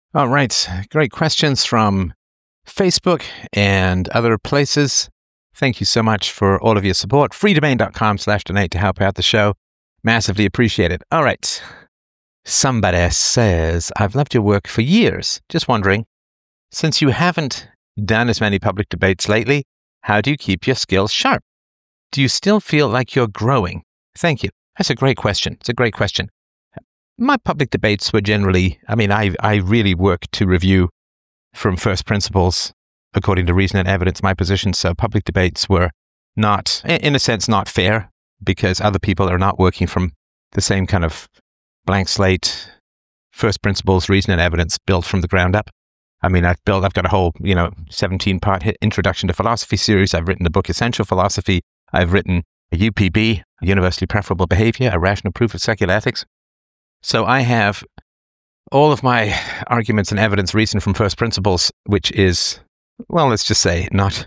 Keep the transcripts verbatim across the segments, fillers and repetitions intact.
All right. Great questions from Facebook and other places. Thank you so much for all of your support. freedomain.com slash donate to help out the show. Massively appreciated. All right. Somebody says, I've loved your work for years. Just wondering, since you haven't done as many public debates lately, how do you keep your skills sharp? Do you still feel like you're growing? Thank you. That's a great question. It's a great question. My public debates were generally, I mean, I I really work to review from first principles, according to reason and evidence, my position. So public debates were not, in a sense, not fair because other people are not working from the same kind of blank slate, first principles, reason and evidence built from the ground up. I mean, I've built, I've got a whole, you know, seventeen part introduction to philosophy series. I've written the book Essential Philosophy. I've written a U P B, a Universally Preferable Behavior, a Rational Proof of Secular Ethics. So I have all of my arguments and evidence reasoned from first principles, which is, well, let's just say not,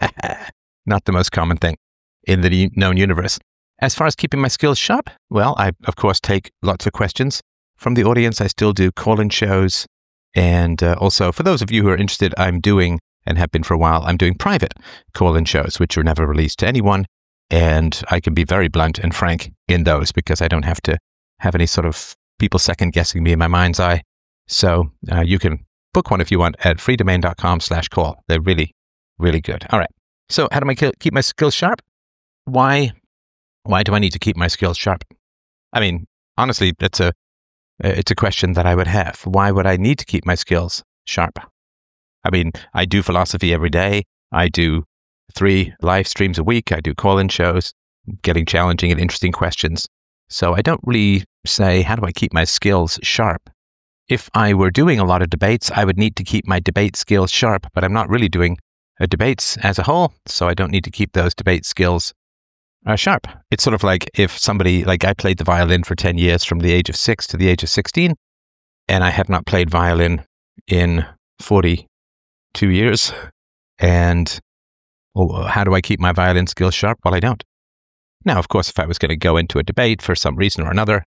not the most common thing in the known universe. As far as keeping my skills sharp, well, I, of course, take lots of questions from the audience. I still do call-in shows. And uh, also, for those of you who are interested, I'm doing, and have been for a while, I'm doing private call-in shows, which are never released to anyone. And I can be very blunt and frank in those because I don't have to have any sort of people second-guessing me in my mind's eye. So uh, you can book one if you want at freedomain.com slash call. They're really, really good. All right. So how do I keep my skills sharp? Why, why do I need to keep my skills sharp? I mean, honestly, that's a, it's a question that I would have. Why would I need to keep my skills sharp? I mean, I do philosophy every day. I do three live streams a week. I do call-in shows, getting challenging and interesting questions. So I don't really say, how do I keep my skills sharp? If I were doing a lot of debates, I would need to keep my debate skills sharp, but I'm not really doing uh, debates as a whole, so I don't need to keep those debate skills uh, sharp. It's sort of like if somebody, like I played the violin for ten years from the age of six to the age of sixteen, and I have not played violin in forty-two years. And well, how do I keep my violin skills sharp? Well, I don't. Now, of course, if I was going to go into a debate for some reason or another,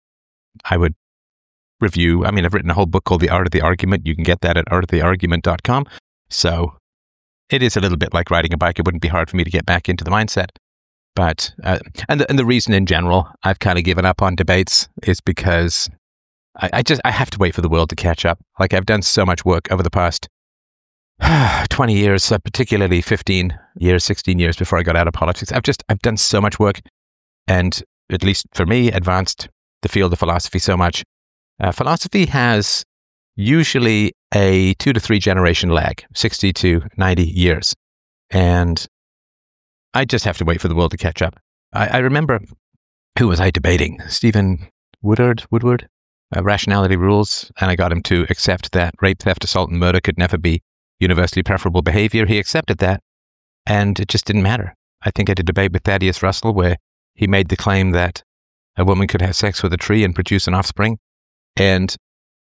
I would review. I mean, I've written a whole book called The Art of the Argument. You can get that at art of the argument dot com. So it is a little bit like riding a bike. It wouldn't be hard for me to get back into the mindset. But, uh, and, the, and the reason in general I've kind of given up on debates is because I, I just, I have to wait for the world to catch up. Like I've done so much work over the past twenty years, uh, particularly fifteen years, sixteen years before I got out of politics. I've just, I've done so much work and, at least for me, advanced the field of philosophy so much. Uh, philosophy has usually a two to three generation lag, sixty to ninety years. And I just have to wait for the world to catch up. I, I remember, who was I debating? Stephen Woodward, Woodward, uh, Rationality Rules. And I got him to accept that rape, theft, assault, and murder could never be universally preferable behavior. He accepted that, and it just didn't matter. I think I did a debate with Thaddeus Russell where he made the claim that a woman could have sex with a tree and produce an offspring, and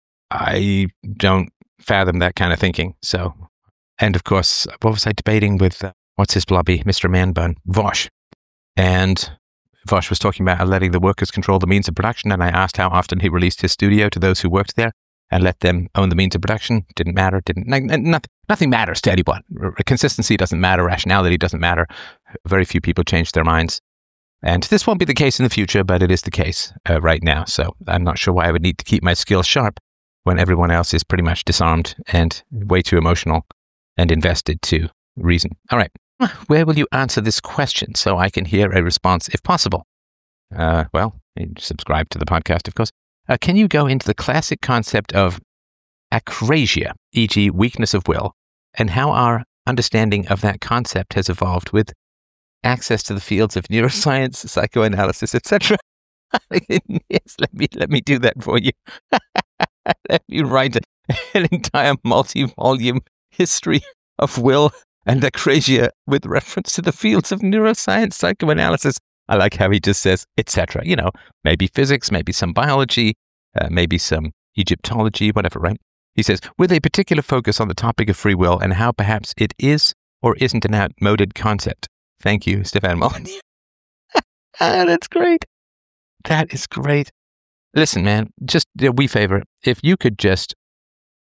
I don't fathom that kind of thinking. So, and of course, what was I debating with, uh, what's his blobby, Mister Manbun, Vosh, and Vosh was talking about letting the workers control the means of production, and I asked how often he released his studio to those who worked there and let them own the means of production. Didn't matter. Didn't nothing, nothing matters to anyone. Consistency doesn't matter. Rationality doesn't matter. Very few people change their minds. And this won't be the case in the future, but it is the case uh, right now. So I'm not sure why I would need to keep my skills sharp when everyone else is pretty much disarmed and way too emotional and invested to reason. All right. Where will you answer this question so I can hear a response if possible? Uh, well, subscribe to the podcast, of course. Uh, can you go into the classic concept of acrasia, for example weakness of will, and how our understanding of that concept has evolved with access to the fields of neuroscience, psychoanalysis, et cetera? Yes, let me let me do that for you. Let me write an entire multi-volume history of will and acrasia with reference to the fields of neuroscience, psychoanalysis. I like how he just says, et cetera. You know, maybe physics, maybe some biology, uh, maybe some Egyptology, whatever, right? He says, with a particular focus on the topic of free will and how perhaps it is or isn't an outmoded concept. Thank you, Stefan Molyneux. Ah, that's great. That is great. Listen, man, just a wee favor. If you could just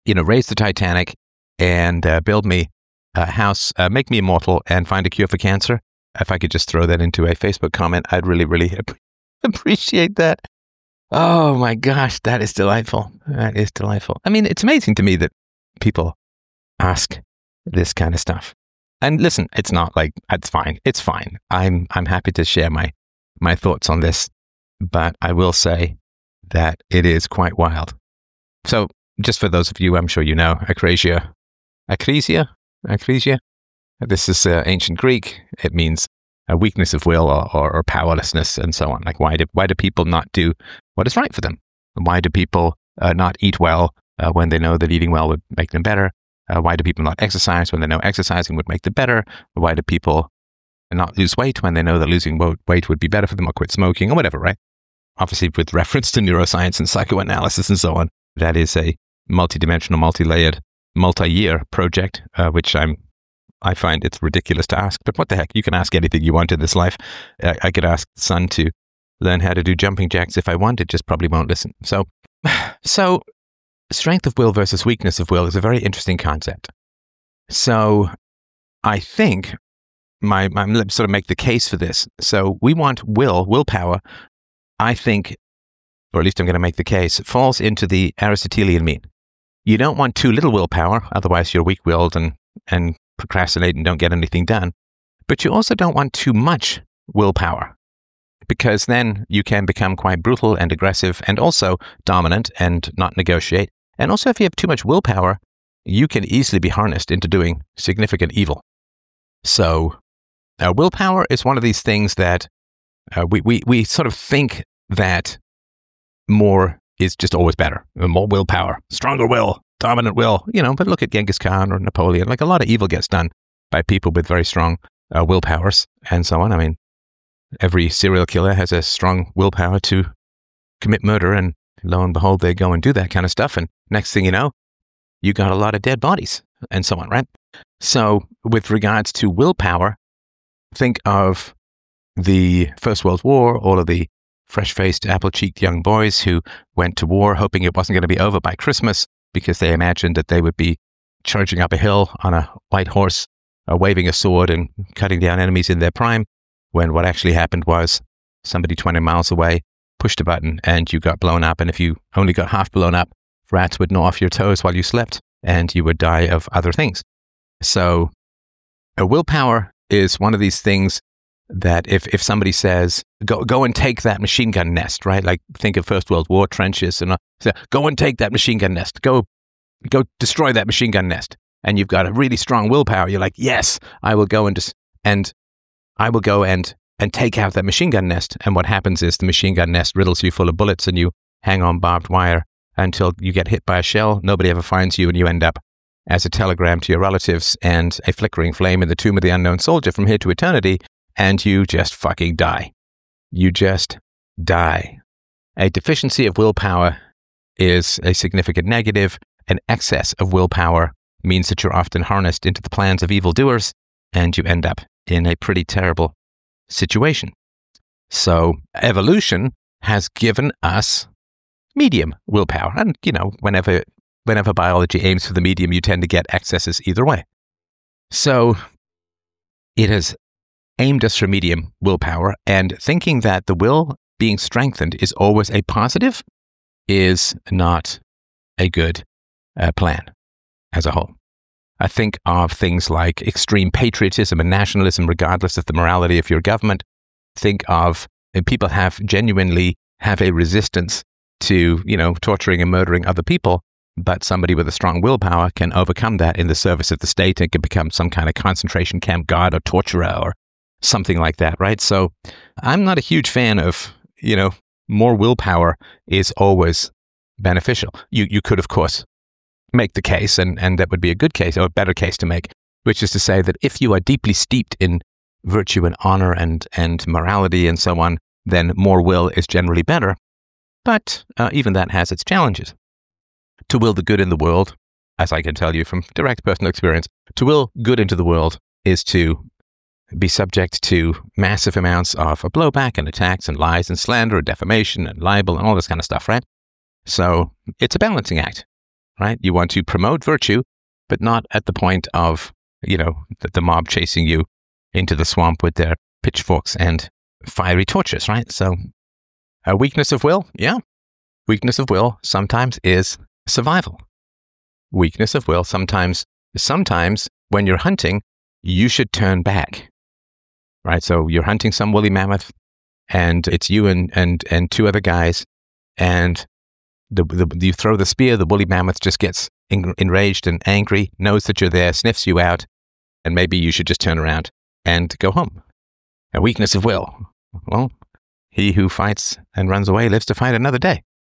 you know, raise the Titanic and uh, build me a house, uh, make me immortal, and find a cure for cancer. If I could just throw that into a Facebook comment, I'd really, really ap- appreciate that. Oh my gosh, that is delightful. That is delightful. I mean, it's amazing to me that people ask this kind of stuff. And listen, it's not like, it's fine. It's fine. I'm I'm happy to share my my thoughts on this, but I will say that it is quite wild. So, just for those of you, I'm sure you know, acrasia, acrasia, acrasia. This is uh, ancient Greek. It means a weakness of will or, or, or powerlessness and so on. Like, why do why do people not do what is right for them? Why do people uh, not eat well uh, when they know that eating well would make them better? Uh, why do people not exercise when they know exercising would make them better? Why do people not lose weight when they know that losing weight would be better for them, or quit smoking or whatever, right? Obviously, with reference to neuroscience and psychoanalysis and so on, that is a multidimensional, multi-layered, multi-year project, uh, which I'm, I find it's ridiculous to ask. But what the heck? You can ask anything you want in this life. I, I could ask the sun to learn how to do jumping jacks if I want. It just probably won't listen. So, so strength of will versus weakness of will is a very interesting concept. So I think my, my let's sort of make the case for this. So we want will, willpower, I think, or at least I'm going to make the case, falls into the Aristotelian mean. You don't want too little willpower, otherwise you're weak-willed and, and procrastinate and don't get anything done. But you also don't want too much willpower, because then you can become quite brutal and aggressive and also dominant and not negotiate. And also, if you have too much willpower, you can easily be harnessed into doing significant evil. So uh, willpower is one of these things that uh, we, we, we sort of think that more is just always better. More willpower, stronger will, dominant will, you know, but look at Genghis Khan or Napoleon. Like, a lot of evil gets done by people with very strong uh, willpowers and so on. I mean, every serial killer has a strong willpower to commit murder, and lo and behold, they go and do that kind of stuff. And next thing you know, you got a lot of dead bodies and so on, right? So with regards to willpower, think of the First World War, all of the fresh-faced, apple-cheeked young boys who went to war hoping it wasn't going to be over by Christmas because they imagined that they would be charging up a hill on a white horse, uh, waving a sword and cutting down enemies in their prime, when what actually happened was somebody twenty miles away pushed a button and you got blown up. And if you only got half blown up, rats would gnaw off your toes while you slept and you would die of other things. So a willpower is one of these things that if, if somebody says, go go and take that machine gun nest, right? Like, think of First World War trenches and uh, say, go and take that machine gun nest. Go, go destroy that machine gun nest. And you've got a really strong willpower. You're like, yes, I will go and dis- and I will go and and take out that machine gun nest. And what happens is the machine gun nest riddles you full of bullets and you hang on barbed wire until you get hit by a shell. Nobody ever finds you and you end up as a telegram to your relatives and a flickering flame in the tomb of the unknown soldier from here to eternity, and you just fucking die. You just die. A deficiency of willpower is a significant negative. An excess of willpower means that you're often harnessed into the plans of evildoers and you end up in a pretty terrible situation. So evolution has given us medium willpower. And, you know, whenever whenever biology aims for the medium, you tend to get excesses either way. So it has aimed us for medium willpower, and thinking that the will being strengthened is always a positive is not a good uh, plan as a whole. I think of things like extreme patriotism and nationalism, regardless of the morality of your government. Think of, and people have genuinely have a resistance to, you know, torturing and murdering other people, but somebody with a strong willpower can overcome that in the service of the state and can become some kind of concentration camp guard or torturer or something like that, right? So I'm not a huge fan of, you know, more willpower is always beneficial. You you could, of course, make the case, and, and that would be a good case, or a better case to make, which is to say that if you are deeply steeped in virtue and honor and, and morality and so on, then more will is generally better. But uh, even that has its challenges. To will the good in the world, as I can tell you from direct personal experience, to will good into the world is to be subject to massive amounts of blowback and attacks and lies and slander and defamation and libel and all this kind of stuff, right? So it's a balancing act. right? You want to promote virtue, but not at the point of, you know, the, the mob chasing you into the swamp with their pitchforks and fiery torches, right? So a weakness of will, yeah. Weakness of will sometimes is survival. Weakness of will sometimes, sometimes when you're hunting, you should turn back, right? So you're hunting some woolly mammoth, and it's you and and and two other guys, and the, the you throw the spear, the woolly mammoth just gets en- enraged and angry, knows that you're there, sniffs you out, and maybe you should just turn around and go home. A weakness of will. Well, he who fights and runs away lives to fight another day.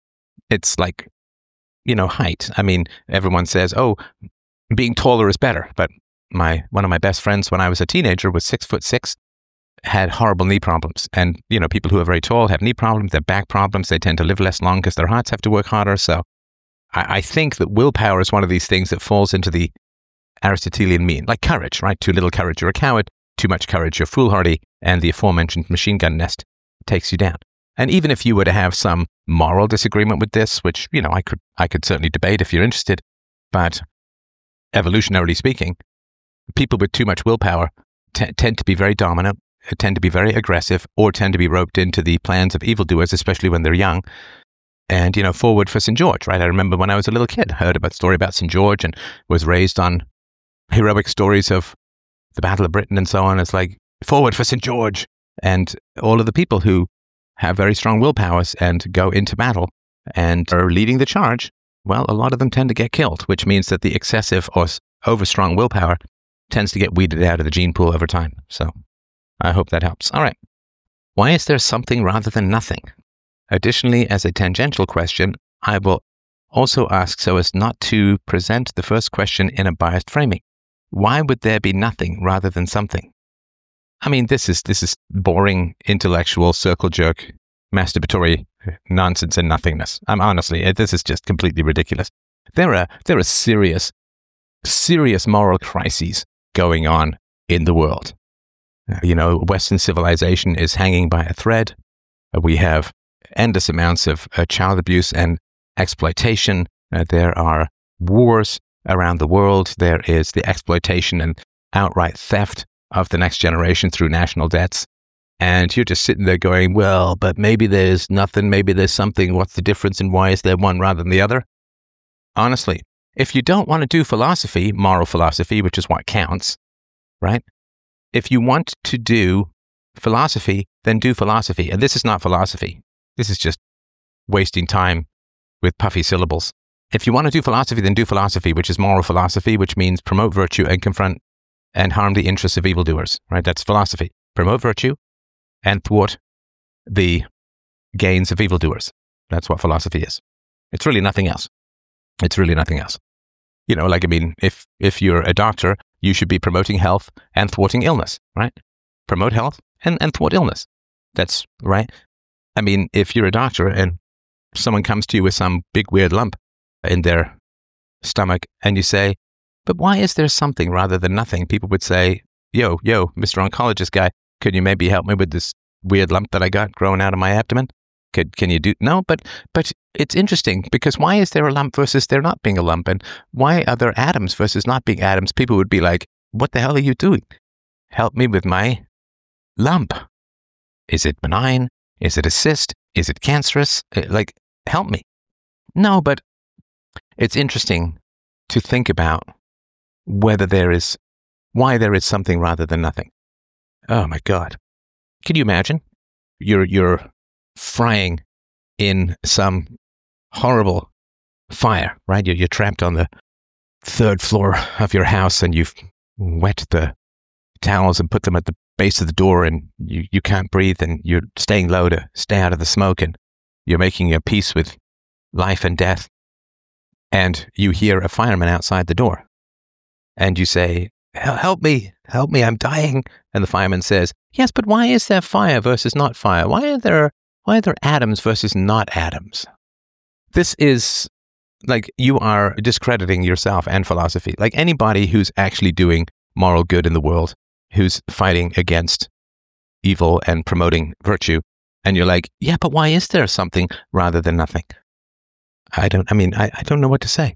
It's like, you know, height. I mean, everyone says, oh, being taller is better. But my one of my best friends when I was a teenager was six foot six, had horrible knee problems. And, you know, people who are very tall have knee problems, they have back problems. They tend to live less long because their hearts have to work harder. So I, I think that willpower is one of these things that falls into the Aristotelian mean, like courage, right? Too little courage, you're a coward. Too much courage, you're foolhardy. And the aforementioned machine gun nest takes you down. And even if you were to have some moral disagreement with this, which, you know, I could I could certainly debate if you're interested, but evolutionarily speaking, people with too much willpower t- tend to be very dominant, tend to be very aggressive, or tend to be roped into the plans of evildoers, especially when they're young. And, you know, forward for Saint George, right? I remember when I was a little kid, heard about the story about Saint George and was raised on heroic stories of the Battle of Britain and so on. It's like, forward for Saint George. And all of the people who have very strong willpowers and go into battle and are leading the charge, well, a lot of them tend to get killed, which means that the excessive or overstrong willpower tends to get weeded out of the gene pool over time. So I hope that helps. All right. Why is there something rather than nothing? Additionally, as a tangential question, I will also ask so as not to present the first question in a biased framing. Why would there be nothing rather than something? I mean, this is this is boring, intellectual, circle jerk, masturbatory nonsense and nothingness. I'm honestly, this is just completely ridiculous. There are there are serious, serious moral crises going on in the world. You know, Western civilization is hanging by a thread. We have endless amounts of uh, child abuse and exploitation. Uh, there are wars around the world. There is the exploitation and outright theft of the next generation through national debts. And you're just sitting there going, well, but maybe there's nothing, maybe there's something. What's the difference and why is there one rather than the other? Honestly, if you don't want to do philosophy, moral philosophy, which is what counts, right? If you want to do philosophy, then do philosophy. And this is not philosophy. This is just wasting time with puffy syllables. If you want to do philosophy, then do philosophy, which is moral philosophy, which means promote virtue and confront and harm the interests of evildoers, right? That's philosophy. Promote virtue and thwart the gains of evildoers. That's what philosophy is. It's really nothing else. It's really nothing else. You know, like, I mean, if, if you're a doctor, you should be promoting health and thwarting illness, right? Promote health and, and thwart illness. That's right. I mean, if you're a doctor and someone comes to you with some big weird lump in their stomach and you say, but why is there something rather than nothing? People would say, yo, yo, Mister Oncologist guy, could you maybe help me with this weird lump that I got growing out of my abdomen? Could, can you do? No, but but it's interesting because why is there a lump versus there not being a lump? And why are there atoms versus not being atoms? People would be like, what the hell are you doing? Help me with my lump. Is it benign? Is it a cyst? Is it cancerous? Like, help me. No, but it's interesting to think about whether there is, why there is something rather than nothing. Oh my God. Can you imagine? You're, you're frying in some horrible fire, right? You're, you're trapped on the third floor of your house and you've wet the towels and put them at the base of the door and you, you can't breathe and you're staying low to stay out of the smoke and you're making a peace with life and death. And you hear a fireman outside the door. And you say, help me, help me, I'm dying. And the fireman says, yes, but why is there fire versus not fire? Why are there, why are there atoms versus not atoms? This is like you are discrediting yourself and philosophy. Like anybody who's actually doing moral good in the world, who's fighting against evil and promoting virtue. And you're like, yeah, but why is there something rather than nothing? I don't, I mean, I, I don't know what to say.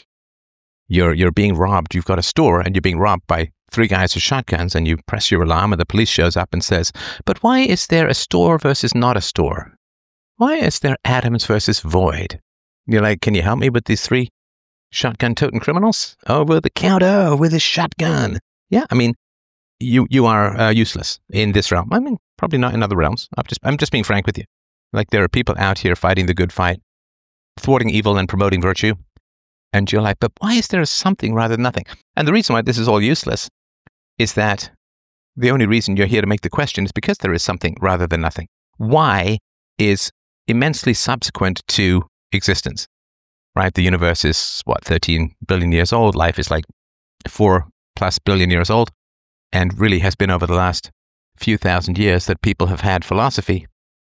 You're, you're being robbed. You've got a store and you're being robbed by three guys with shotguns, and you press your alarm and the police shows up and says, but why is there a store versus not a store? Why is there atoms versus void? You're like, can you help me with these three shotgun-toting criminals? Over the counter with a shotgun. Yeah, I mean, you you are uh, useless in this realm. I mean, probably not in other realms. I'm just, I'm just being frank with you. Like, there are people out here fighting the good fight, thwarting evil and promoting virtue. And you're like, but why is there something rather than nothing? And the reason why this is all useless is that the only reason you're here to make the question is because there is something rather than nothing. Why is immensely subsequent to existence, right? The universe is, what, thirteen billion years old. Life is like four plus billion years old, and really has been over the last few thousand years that people have had philosophy.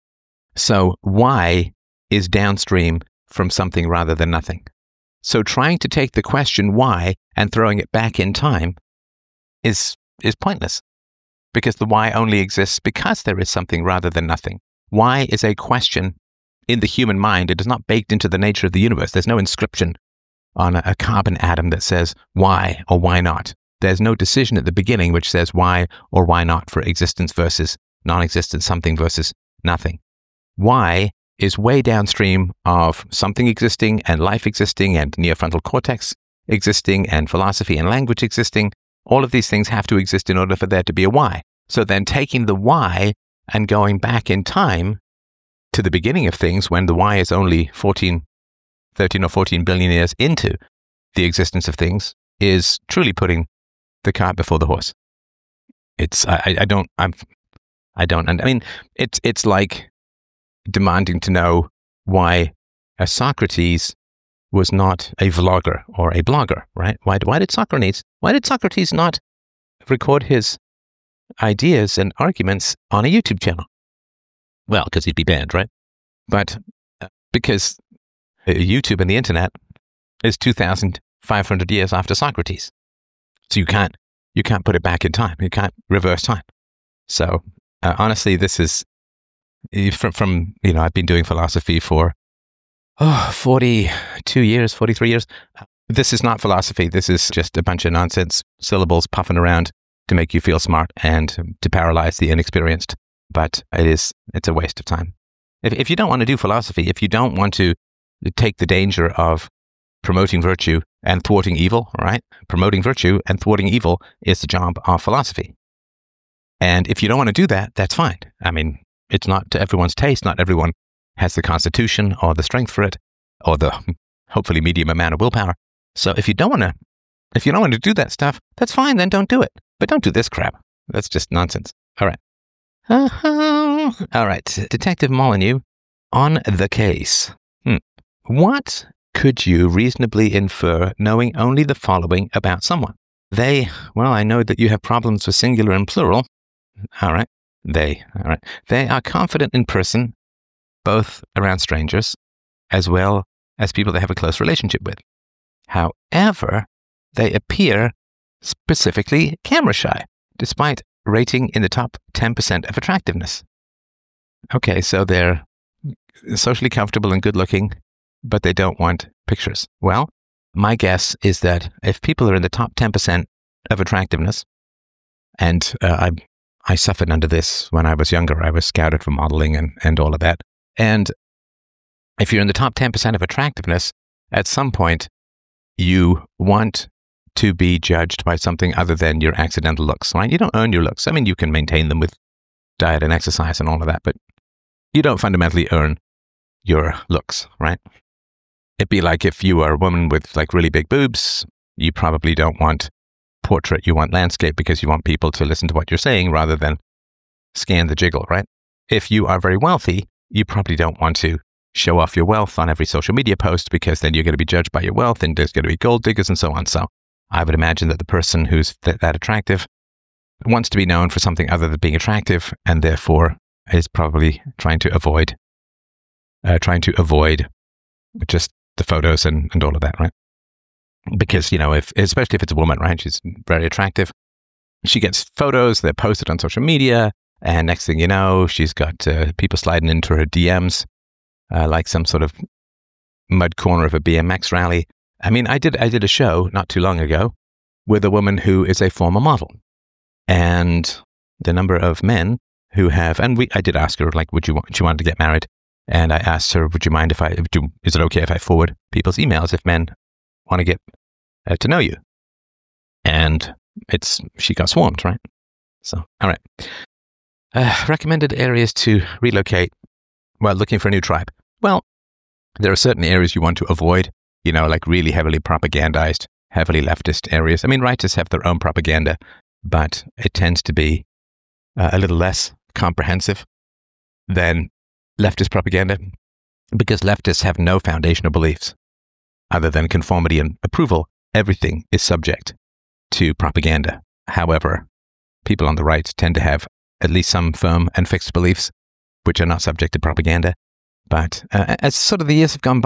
So why is downstream from something rather than nothing? So trying to take the question why and throwing it back in time is is pointless, because the why only exists because there is something rather than nothing. Why is a question in the human mind. It is not baked into the nature of the universe. There's no inscription on a, a carbon atom that says why or why not. There's no decision at the beginning which says why or why not for existence versus non-existence, something versus nothing. Why is way downstream of something existing and life existing and neofrontal cortex existing and philosophy and language existing. All of these things have to exist in order for there to be a why. So then taking the why and going back in time to the beginning of things when the why is only fourteen, thirteen or fourteen billion years into the existence of things is truly putting the cart before the horse. It's, I, I don't, I'm, I don't, and I mean, it's, it's like demanding to know why a Socrates was not a vlogger or a blogger, right? Why, why did Socrates, why did Socrates not record his ideas and arguments on a YouTube channel? Well, because he'd be banned, right? But because YouTube and the internet is two thousand five hundred years after Socrates. So you can't, you can't put it back in time. You can't reverse time. So uh, honestly, this is from, from, you know, I've been doing philosophy for oh, forty-two years, forty-three years. This is not philosophy. This is just a bunch of nonsense syllables puffing around to make you feel smart and to paralyze the inexperienced. But it is, it's a waste of time. If, if you don't want to do philosophy, if you don't want to take the danger of promoting virtue and thwarting evil, right? Promoting virtue and thwarting evil is the job of philosophy. And if you don't want to do that, that's fine. I mean, it's not to everyone's taste. Not everyone has the constitution or the strength for it, or the hopefully medium amount of willpower. So if you don't want to, if you don't want to do that stuff, that's fine. Then don't do it. But don't do this crap. That's just nonsense. All right. Uh-huh. All right. Detective Molyneux, on the case. Hmm. What could you reasonably infer knowing only the following about someone? They, well, I know that you have problems with singular and plural. All right. They, all right. They are confident in person, both around strangers, as well as people they have a close relationship with. However, they appear specifically camera shy, despite rating in the top ten percent of attractiveness. Okay, so they're socially comfortable and good looking, but they don't want pictures. Well, my guess is that if people are in the top ten percent of attractiveness, and uh, I I suffered under this when I was younger. I was scouted for modeling and, and all of that. And if you're in the top ten percent of attractiveness, at some point, you want to be judged by something other than your accidental looks, right? You don't earn your looks. I mean, you can maintain them with diet and exercise and all of that, but you don't fundamentally earn your looks, right? It'd be like if you are a woman with like really big boobs, you probably don't want portrait, you want landscape because you want people to listen to what you're saying rather than scan the jiggle, right? If you are very wealthy, you probably don't want to show off your wealth on every social media post because then you're going to be judged by your wealth and there's going to be gold diggers and so on. So I would imagine that the person who's th- that attractive wants to be known for something other than being attractive, and therefore is probably trying to avoid uh, trying to avoid just the photos and, and all of that, right? Because, you know, if especially if it's a woman, right? She's very attractive. She gets photos, they're posted on social media, and next thing you know, she's got uh, people sliding into her D Ms uh, like some sort of mud corner of a B M X rally. I mean, I did I did a show not too long ago with a woman who is a former model. And the number of men who have, and we, I did ask her, like, would you want, she wanted to get married. And I asked her, would you mind if I, if do, is it okay if I forward people's emails if men want to get uh, to know you? And it's, she got swarmed, right? So, all right. Uh, recommended areas to relocate while looking for a new tribe. Well, there are certain areas you want to avoid, you know, like really heavily propagandized, heavily leftist areas. I mean, writers have their own propaganda, but it tends to be uh, a little less comprehensive than leftist propaganda, because leftists have no foundational beliefs other than conformity and approval. Everything is subject to propaganda. However, people on the right tend to have at least some firm and fixed beliefs, which are not subject to propaganda. But uh, as sort of the years have gone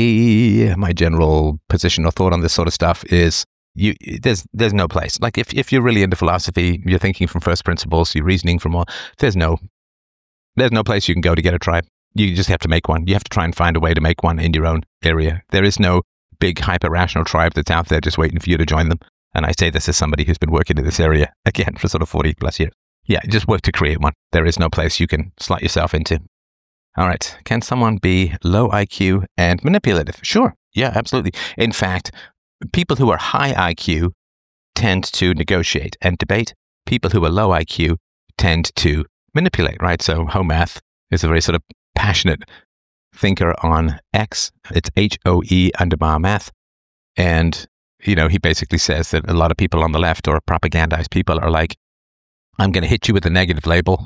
by, my general position or thought on this sort of stuff is you there's there's no place. Like if, if you're really into philosophy, you're thinking from first principles, you're reasoning from all, there's no there's no place you can go to get a tribe. You just have to make one. You have to try and find a way to make one in your own area. There is no big hyper-rational tribe that's out there just waiting for you to join them. And I say this as somebody who's been working in this area, again, for sort of forty plus years. Yeah, just work to create one. There is no place you can slot yourself into. All right. Can someone be low I Q and manipulative? Sure. Yeah, absolutely. In fact, people who are high I Q tend to negotiate and debate. People who are low I Q tend to manipulate, right? So Homath is a very sort of passionate thinker on X. It's H O E underbar math. And, you know, he basically says that a lot of people on the left or propagandized people are like, I'm going to hit you with a negative label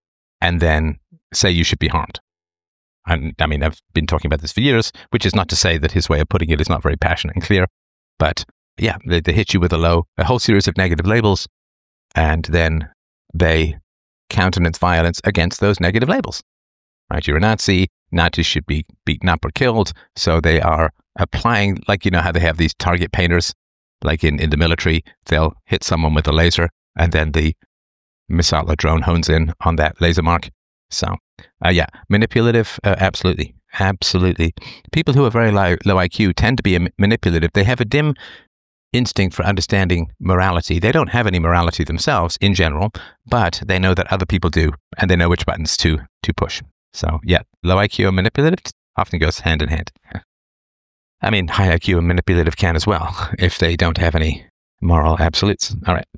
and then say you should be harmed. And, I mean, I've been talking about this for years, which is not to say that his way of putting it is not very passionate and clear. But yeah, they, they hit you with a low, a whole series of negative labels, and then they countenance violence against those negative labels. Right? You're a Nazi. Nazis should be beaten up or killed. So they are applying, like, you know, how they have these target painters, like in, in the military, they'll hit someone with a laser, and then the missile or drone hones in on that laser mark. So, uh, yeah, manipulative, uh, absolutely, absolutely. People who are very low, low I Q tend to be manipulative. They have a dim instinct for understanding morality. They don't have any morality themselves in general, but they know that other people do, and they know which buttons to to push. So, yeah, low I Q and manipulative often goes hand in hand. I mean, high I Q and manipulative can as well, if they don't have any moral absolutes. All right.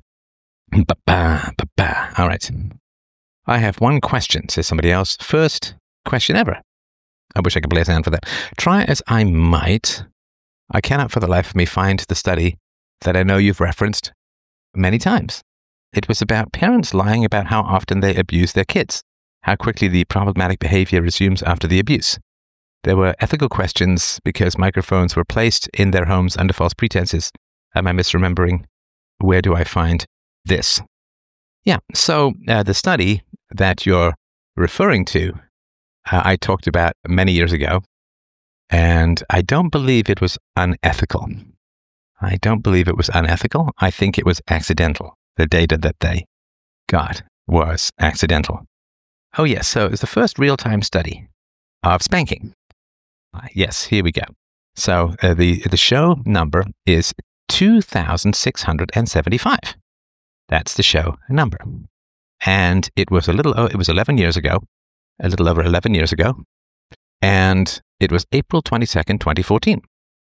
Ba-ba, ba-ba. All right. I have one question, says somebody else. First question ever. I wish I could play a sound for that. Try as I might, I cannot for the life of me find the study that I know you've referenced many times. It was about parents lying about how often they abuse their kids, how quickly the problematic behavior resumes after the abuse. There were ethical questions because microphones were placed in their homes under false pretenses. Am I misremembering? Where do I find this? Yeah, so uh, the study that you're referring to, uh, I talked about many years ago, and I don't believe it was unethical. I don't believe it was unethical. I think it was accidental. The data that they got was accidental. Oh, yes, so it was the first real-time study of spanking. Uh, yes, here we go. So uh, the, the show number is two thousand six hundred seventy-five. That's the show number. And it was a little, oh, it was eleven years ago, a little over eleven years ago. And it was April twenty-second, twenty fourteen.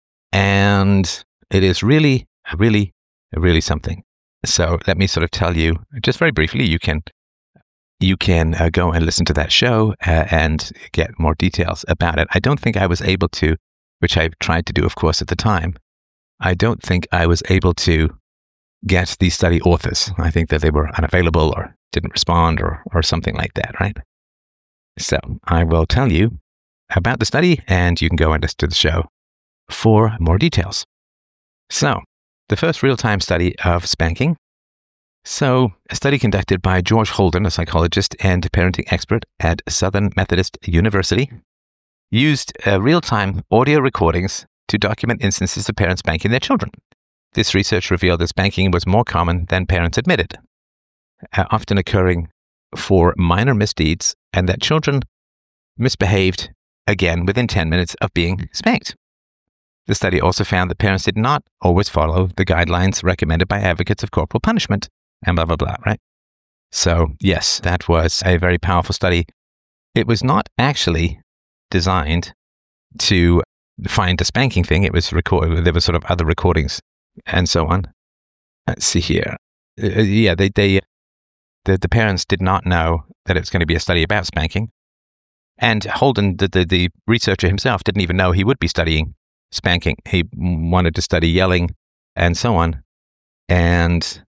And it is really, really, really something. So let me sort of tell you, just very briefly, you can, you can uh, go and listen to that show uh, and get more details about it. I don't think I was able to, which I tried to do, of course, at the time. I don't think I was able to get the study authors. I think that they were unavailable or didn't respond or, or something like that, right? So I will tell you about the study, and you can go and listen to the show for more details. So the first real-time study of spanking. So a study conducted by George Holden, a psychologist and parenting expert at Southern Methodist University, used uh, real-time audio recordings to document instances of parents spanking their children. This research revealed that spanking was more common than parents admitted, uh, often occurring for minor misdeeds, and that children misbehaved again within ten minutes of being spanked. The study also found that parents did not always follow the guidelines recommended by advocates of corporal punishment, and blah, blah, blah, right? So, yes, that was a very powerful study. It was not actually designed to find the spanking thing. It was recorded. There were sort of other recordings and so on. Let's see here. Uh, yeah, they, they, the, the parents did not know that it was going to be a study about spanking. And Holden, the, the, the researcher himself, didn't even know he would be studying spanking. He wanted to study yelling and so on. And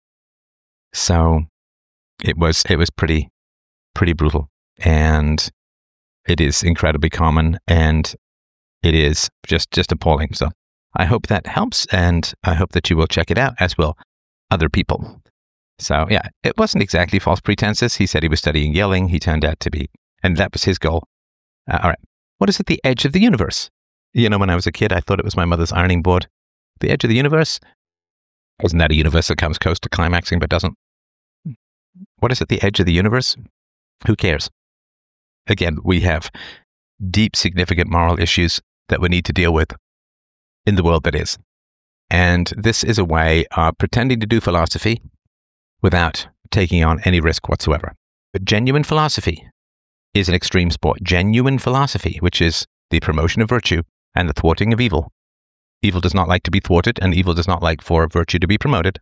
so it was, it was pretty, pretty brutal. And it is incredibly common, and it is just, just appalling. So I hope that helps, and I hope that you will check it out, as will other people. So yeah, it wasn't exactly false pretenses. He said he was studying yelling. He turned out to be, and that was his goal. Uh, all right. What is at the edge of the universe? You know, when I was a kid, I thought it was my mother's ironing board. The edge of the universe? Isn't that a universe that comes close to climaxing but doesn't? What is at the edge of the universe? Who cares? Again, we have deep, significant moral issues that we need to deal with in the world that is. And this is a way of pretending to do philosophy without taking on any risk whatsoever. But genuine philosophy is an extreme sport. Genuine philosophy, which is the promotion of virtue and the thwarting of evil. Evil does not like to be thwarted, and evil does not like for virtue to be promoted.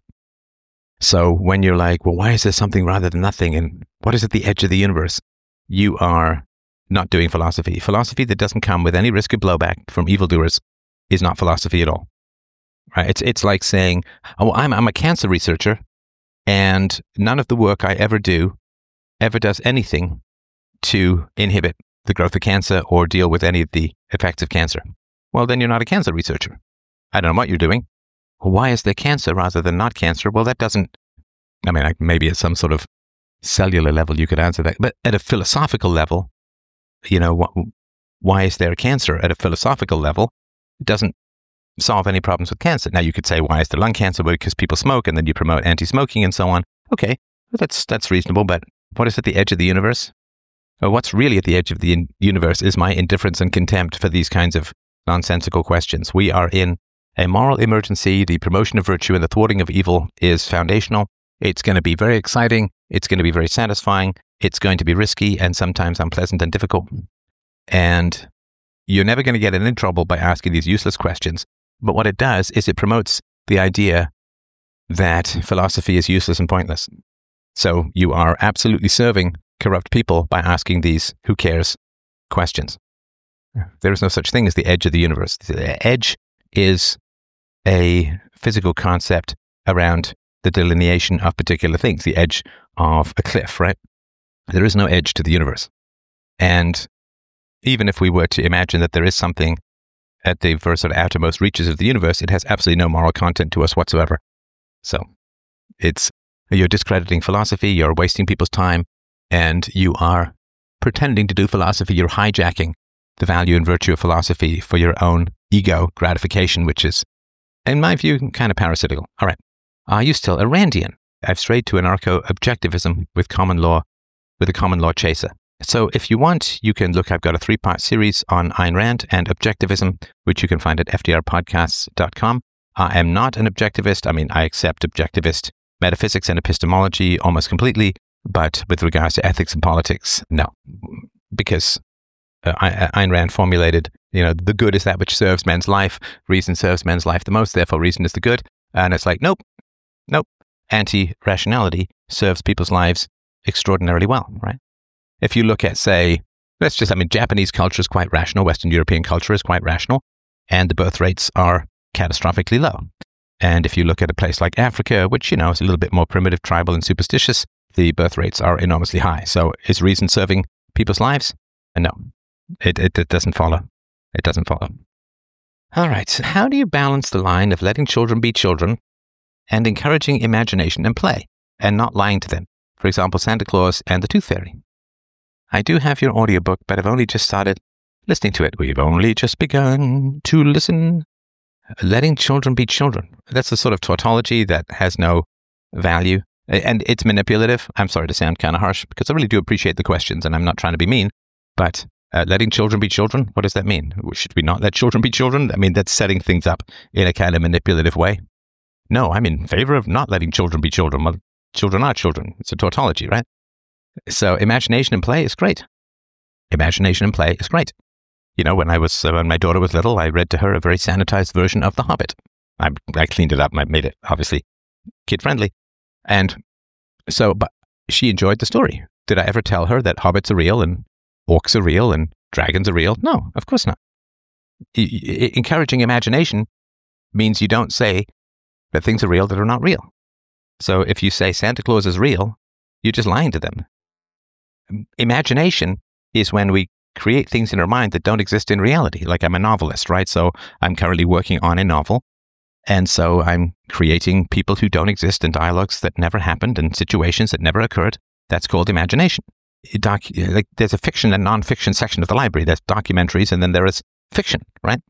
So when you're like, well, why is there something rather than nothing? And what is at the edge of the universe? You are not doing philosophy. Philosophy that doesn't come with any risk of blowback from evildoers is not philosophy at all. Right? It's it's like saying, oh, I'm I'm a cancer researcher, and none of the work I ever do ever does anything to inhibit the growth of cancer or deal with any of the effects of cancer. Well, then you're not a cancer researcher. I don't know what you're doing. Well, why is there cancer rather than not cancer? Well, that doesn't, I mean, like maybe at some sort of cellular level you could answer that, but at a philosophical level, you know, wh- why is there cancer? At a philosophical level, it doesn't solve any problems with cancer. Now you could say, why is there lung cancer? Well, because people smoke, and then you promote anti-smoking and so on. Okay, well, that's that's reasonable, but what is at the edge of the universe? Well, what's really at the edge of the in- universe is my indifference and contempt for these kinds of nonsensical questions. We are in a moral emergency. The promotion of virtue and the thwarting of evil is foundational. It's going to be very exciting. It's going to be very satisfying. It's going to be risky and sometimes unpleasant and difficult. And you're never going to get in any trouble by asking these useless questions. But what it does is it promotes the idea that philosophy is useless and pointless. So you are absolutely serving corrupt people by asking these who cares questions. There is no such thing as the edge of the universe. The edge is a physical concept around the delineation of particular things, the edge of a cliff, right? There is no edge to the universe. And even if we were to imagine that there is something at the sort of outermost reaches of the universe, it has absolutely no moral content to us whatsoever. So it's, you're discrediting philosophy, you're wasting people's time, and you are pretending to do philosophy. You're hijacking the value and virtue of philosophy for your own ego gratification, which is, in my view, kind of parasitical. All right. Are you still a Randian? I've strayed to anarcho-objectivism with common law, with a common law chaser. So if you want, you can look, I've got a three-part series on Ayn Rand and objectivism, which you can find at f d r podcasts dot com. I am not an objectivist. I mean, I accept objectivist metaphysics and epistemology almost completely, but with regards to ethics and politics, no. Because uh, Ayn Rand formulated, you know, the good is that which serves men's life. Reason serves men's life the most, therefore reason is the good. And it's like, nope, nope. Anti-rationality serves people's lives extraordinarily well, right? If you look at, say, let's just, I mean, Japanese culture is quite rational, Western European culture is quite rational, and the birth rates are catastrophically low. And if you look at a place like Africa, which, you know, is a little bit more primitive, tribal, and superstitious, the birth rates are enormously high. So is reason serving people's lives? No, it, it, it doesn't follow. It doesn't follow. All right, so how do you balance the line of letting children be children and encouraging imagination and play, and not lying to them? For example, Santa Claus and the Tooth Fairy. I do have your audiobook, but I've only just started listening to it. We've only just begun to listen. Letting children be children. That's a sort of tautology that has no value, and it's manipulative. I'm sorry to sound kind of harsh, because I really do appreciate the questions, and I'm not trying to be mean, but Uh, letting children be children, what does that mean? Should we not let children be children? I mean, that's setting things up in a kind of manipulative way. No, I'm in favor of not letting children be children. Well, children are children. It's a tautology, right? So imagination and play is great. Imagination and play is great. You know, when I was uh, when my daughter was little, I read to her a very sanitized version of The Hobbit. I, I cleaned it up and I made it obviously kid friendly, and so but she enjoyed the story. Did I ever tell her that hobbits are real and orcs are real and dragons are real? No, of course not. I, I, encouraging imagination means you don't say that things are real that are not real. So if you say Santa Claus is real, you're just lying to them. Imagination is when we create things in our mind that don't exist in reality. Like I'm a novelist, right? So I'm currently working on a novel. And so I'm creating people who don't exist and dialogues that never happened and situations that never occurred. That's called imagination. Doc, like there's a fiction and nonfiction section of the library. There's documentaries and then there is fiction, right?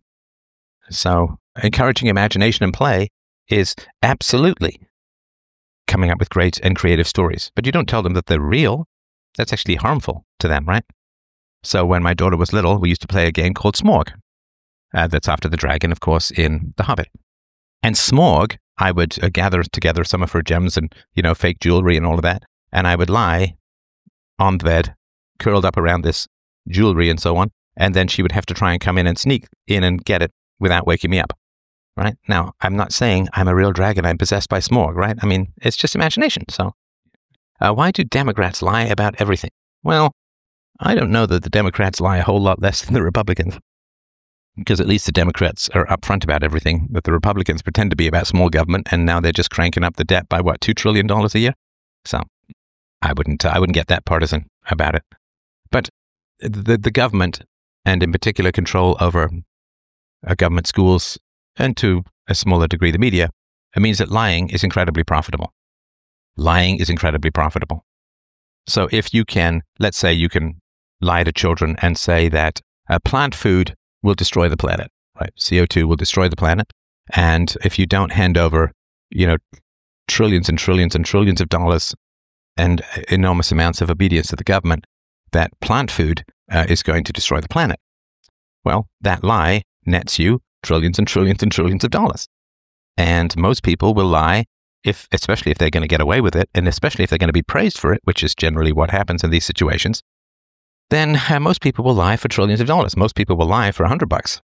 So encouraging imagination and play is absolutely coming up with great and creative stories. But you don't tell them that they're real. That's actually harmful to them, right? So when my daughter was little, we used to play a game called Smorg. Uh, that's after the dragon, of course, in The Hobbit. And Smorg, I would uh, gather together some of her gems and, you know, fake jewelry and all of that. And I would lie on the bed, curled up around this jewelry and so on. And then she would have to try and come in and sneak in and get it without waking me up. Right? Now, I'm not saying I'm a real dragon. I'm possessed by Smorg, right? I mean, it's just imagination. So uh, why do Democrats lie about everything? Well, I don't know that the Democrats lie a whole lot less than the Republicans, because at least the Democrats are upfront about everything, but the Republicans pretend to be about small government, and now they're just cranking up the debt by, what, two trillion dollars a year? So I wouldn't, uh, I wouldn't get that partisan about it. But the, the government, and in particular control over uh, government schools, and to a smaller degree the media, it means that lying is incredibly profitable. Lying is incredibly profitable. So if you can, let's say you can lie to children and say that uh, plant food will destroy the planet, right? C O two will destroy the planet. And if you don't hand over, you know, trillions and trillions and trillions of dollars and enormous amounts of obedience to the government, that plant food uh, is going to destroy the planet. Well, that lie nets you trillions and trillions and trillions of dollars. And most people will lie, if, especially if they're going to get away with it, and especially if they're going to be praised for it, which is generally what happens in these situations, then uh, most people will lie for trillions of dollars. Most people will lie for a hundred bucks.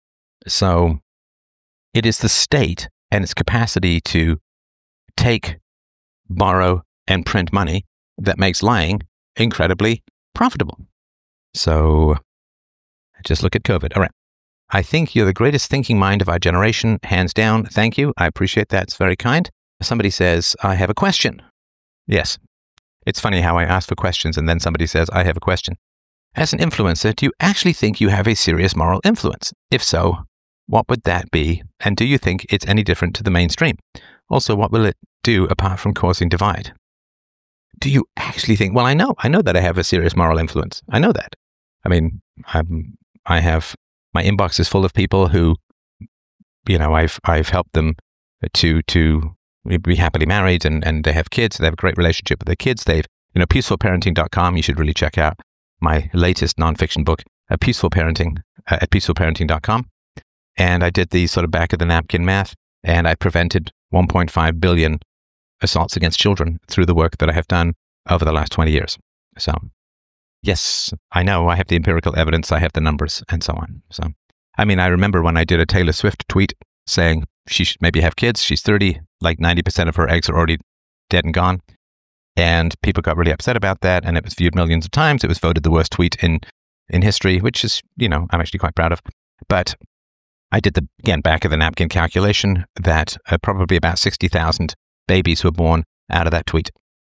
So it is the state and its capacity to take, borrow, and print money that makes lying incredibly profitable. So just look at COVID. All right. I think you're the greatest thinking mind of our generation, hands down. Thank you. I appreciate that. It's very kind. Somebody says, I have a question. Yes. It's funny how I ask for questions and then somebody says, I have a question. As an influencer, do you actually think you have a serious moral influence? If so, what would that be? And do you think it's any different to the mainstream? Also, what will it do apart from causing divide? Do you actually think, well, I know, I know that I have a serious moral influence. I know that. I mean, I'm, I have, my inbox is full of people who, you know, I've, I've helped them to, to be happily married and, and they have kids. They have a great relationship with their kids. They've, you know, peaceful parenting dot com. You should really check out my latest nonfiction book, uh, Peaceful Parenting, uh, at peaceful parenting dot com. And I did the sort of back of the napkin math, and I prevented one point five billion assaults against children through the work that I have done over the last twenty years. So, yes, I know I have the empirical evidence, I have the numbers, and so on. So, I mean, I remember when I did a Taylor Swift tweet saying she should maybe have kids. She's thirty, like ninety percent of her eggs are already dead and gone. And people got really upset about that, and it was viewed millions of times. It was voted the worst tweet in, in history, which is, you know, I'm actually quite proud of. But I did the, again, back of the napkin calculation that uh, probably about sixty thousand babies were born out of that tweet.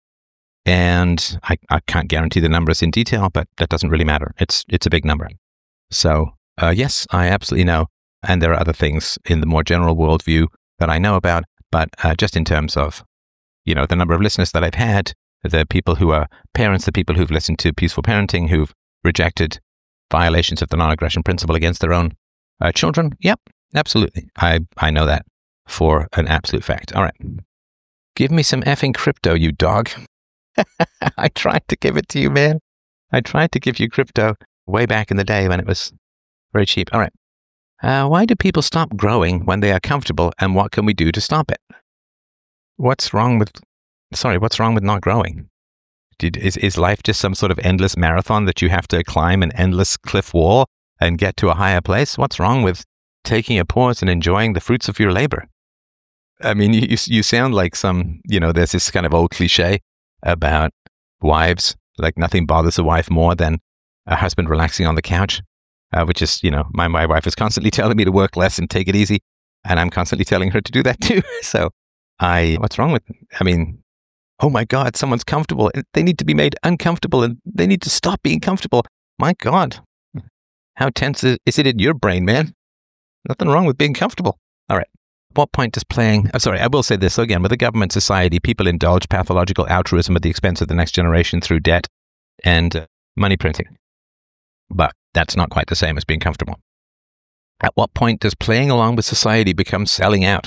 And I, I can't guarantee the numbers in detail, but that doesn't really matter. It's it's a big number. So, uh, yes, I absolutely know. And there are other things in the more general worldview that I know about, but uh, just in terms of, you know, the number of listeners that I've had, the people who are parents, the people who've listened to Peaceful Parenting, who've rejected violations of the non-aggression principle against their own uh, children. Yep, absolutely. I, I know that for an absolute fact. All right. Give me some effing crypto, you dog. I tried to give it to you, man. I tried to give you crypto, way back in the day when it was very cheap. All right. Uh, why do people stop growing when they are comfortable, and what can we do to stop it? What's wrong with, sorry, what's wrong with not growing? Did, is, is life just some sort of endless marathon that you have to climb an endless cliff wall and get to a higher place? What's wrong with taking a pause and enjoying the fruits of your labor? I mean, you, you sound like some, you know, there's this kind of old cliche about wives, like nothing bothers a wife more than a husband relaxing on the couch, uh, which is, you know, my, my wife is constantly telling me to work less and take it easy. And I'm constantly telling her to do that too. So I, what's wrong with, I mean, oh my God, someone's comfortable. They need to be made uncomfortable and they need to stop being comfortable. My God, how tense is it in your brain, man? Nothing wrong with being comfortable. All right. At what point does playing, oh, sorry, I will say this again, with a government society, people indulge pathological altruism at the expense of the next generation through debt and uh, money printing. But that's not quite the same as being comfortable. At what point does playing along with society become selling out?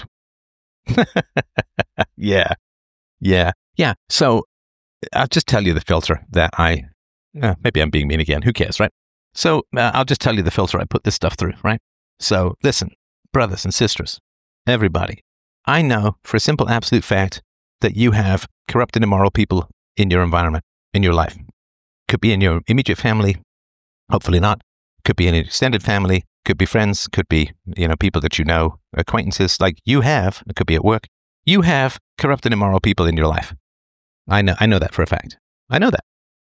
yeah. Yeah. Yeah. So I'll just tell you the filter that I, uh, maybe I'm being mean again. Who cares, right? So uh, I'll just tell you the filter I put this stuff through, right? So listen, brothers and sisters, everybody, I know for a simple absolute fact that you have corrupt and immoral people in your environment, in your life. Could be in your immediate family, hopefully not. Could be in an extended family, could be friends, could be, you know, people that you know, acquaintances, like you have, it could be at work. You have corrupt and immoral people in your life. I know, I know that for a fact. I know that.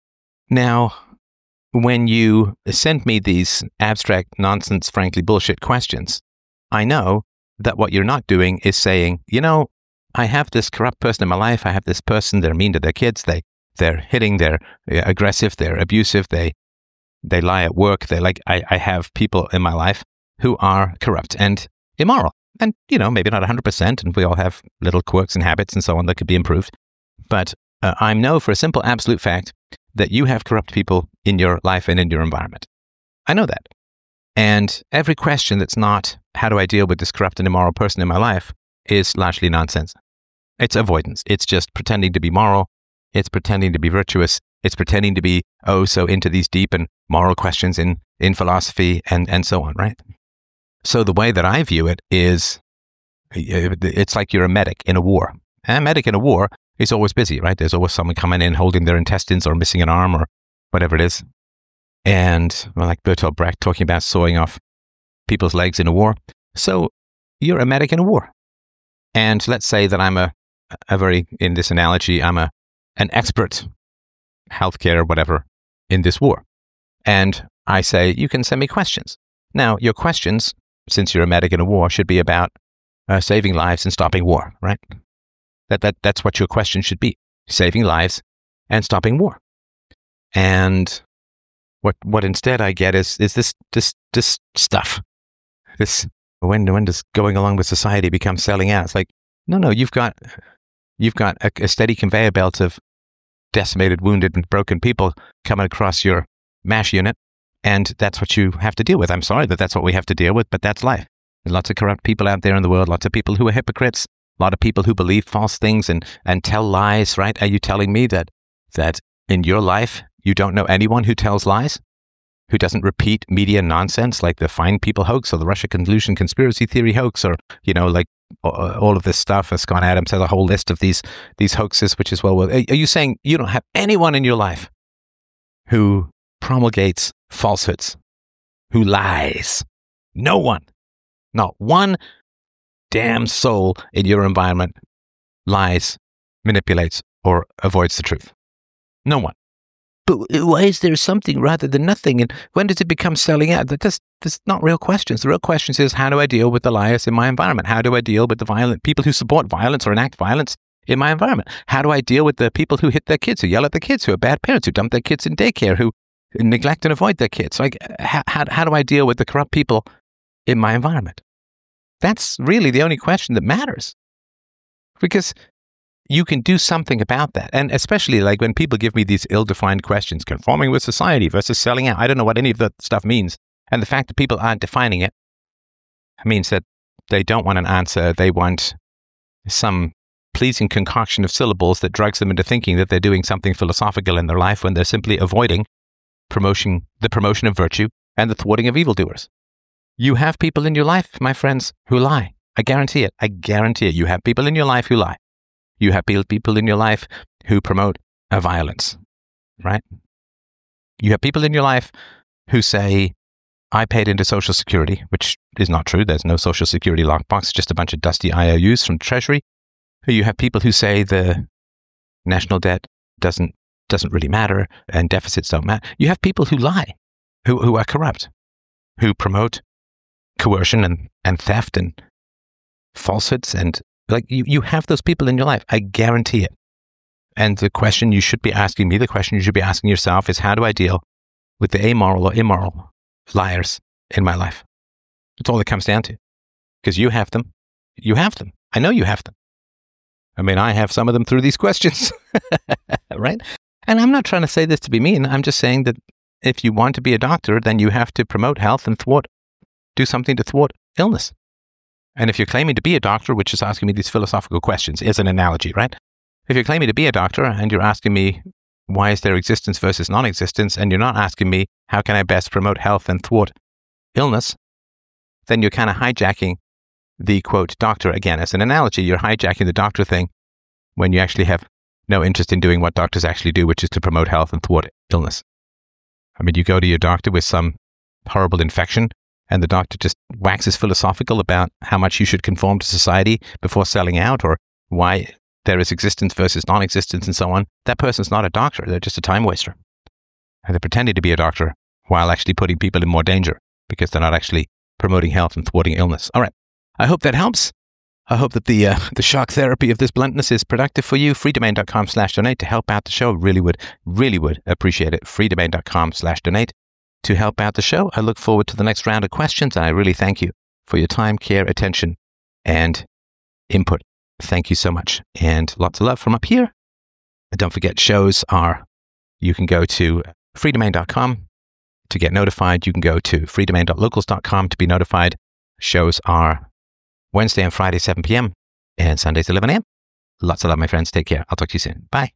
Now, when you send me these abstract, nonsense, frankly bullshit questions, I know that what you're not doing is saying, you know, I have this corrupt person in my life. I have this person, they're mean to their kids. They, they're hitting, they're aggressive, they're abusive, they, they lie at work. They like, I, I have people in my life who are corrupt and immoral. And, you know, maybe not one hundred percent, and we all have little quirks and habits and so on that could be improved. But uh, I know for a simple absolute fact that you have corrupt people in your life and in your environment. I know that. And every question that's not, how do I deal with this corrupt and immoral person in my life, is largely nonsense. It's avoidance. It's just pretending to be moral. It's pretending to be virtuous. It's pretending to be, oh, so into these deep and moral questions in, in philosophy and, and so on, right? So the way that I view it is, it's like you're a medic in a war. A medic in a war is always busy, right? There's always someone coming in holding their intestines or missing an arm or whatever it is. And well, like Bertolt Brecht talking about sawing off people's legs in a war. So you're a medic in a war. And let's say that I'm a, a very, in this analogy, I'm a an expert, healthcare, whatever, in this war. And I say, you can send me questions. Now, your questions, since you're a medic in a war, should be about uh, saving lives and stopping war, right? That, that That's what your question should be, saving lives and stopping war. And what what instead I get is is this this this stuff. This when when does going along with society become selling out? It's like, no, no, you've got you've got a, a steady conveyor belt of decimated, wounded, and broken people coming across your MASH unit, and that's what you have to deal with. I'm sorry that that's what we have to deal with, but that's life. There's lots of corrupt people out there in the world, lots of people who are hypocrites, a lot of people who believe false things and, and tell lies, right? Are you telling me that that in your life you don't know anyone who tells lies? Who doesn't repeat media nonsense like the Fine People hoax or the Russia collusion conspiracy theory hoax, or, you know, like all of this stuff, as Scott Adams has a whole list of these these hoaxes, which is, well, well, are you saying you don't have anyone in your life who promulgates falsehoods, who lies? No one. Not one damn soul in your environment lies, manipulates, or avoids the truth. No one. But why is there something rather than nothing? And when does it become selling out? That's, that's not real questions. The real questions is, how do I deal with the liars in my environment? How do I deal with the violent people who support violence or enact violence in my environment? How do I deal with the people who hit their kids, who yell at their kids, who are bad parents, who dump their kids in daycare, who neglect and avoid their kids? Like, how, how, how do I deal with the corrupt people in my environment? That's really the only question that matters. Because you can do something about that. And especially like when people give me these ill-defined questions, conforming with society versus selling out. I don't know what any of that stuff means. And the fact that people aren't defining it means that they don't want an answer. They want some pleasing concoction of syllables that drugs them into thinking that they're doing something philosophical in their life when they're simply avoiding promotion, the promotion of virtue and the thwarting of evildoers. You have people in your life, my friends, who lie. I guarantee it. I guarantee it. You have people in your life who lie. You have people in your life who promote a violence, right? You have people in your life who say, I paid into Social Security, which is not true. There's no Social Security lockbox, just a bunch of dusty I O Us from Treasury. You have people who say the national debt doesn't doesn't really matter and deficits don't matter. You have people who lie, who, who are corrupt, who promote coercion and, and theft and falsehoods. And like you, you have those people in your life. I guarantee it. And the question you should be asking me, the question you should be asking yourself is, how do I deal with the amoral or immoral liars in my life? That's all it comes down to. Because you have them. You have them. I know you have them. I mean, I have some of them through these questions, right? And I'm not trying to say this to be mean. I'm just saying that if you want to be a doctor, then you have to promote health and thwart, do something to thwart illness. And if you're claiming to be a doctor, which is asking me these philosophical questions, is an analogy, right? If you're claiming to be a doctor and you're asking me, why is there existence versus non-existence, and you're not asking me, how can I best promote health and thwart illness, then you're kind of hijacking the, quote, doctor again. As an analogy, you're hijacking the doctor thing when you actually have no interest in doing what doctors actually do, which is to promote health and thwart illness. I mean, you go to your doctor with some horrible infection, and the doctor just waxes philosophical about how much you should conform to society before selling out, or why there is existence versus non-existence and so on. That person's not a doctor. They're just a time waster. And they're pretending to be a doctor while actually putting people in more danger because they're not actually promoting health and thwarting illness. All right. I hope that helps. I hope that the uh, the shock therapy of this bluntness is productive for you. freedomain.com slash donate to help out the show. Really would, really would appreciate it. freedomain.com slash donate to help out the show. I look forward to the next round of questions, and I really thank you for your time, care, attention, and input. Thank you so much. And lots of love from up here. And don't forget, shows are, you can go to freedomain dot com to get notified. You can go to freedomain dot locals dot com to be notified. Shows are Wednesday and Friday, seven p.m. and Sundays, eleven a.m. Lots of love, my friends. Take care. I'll talk to you soon. Bye.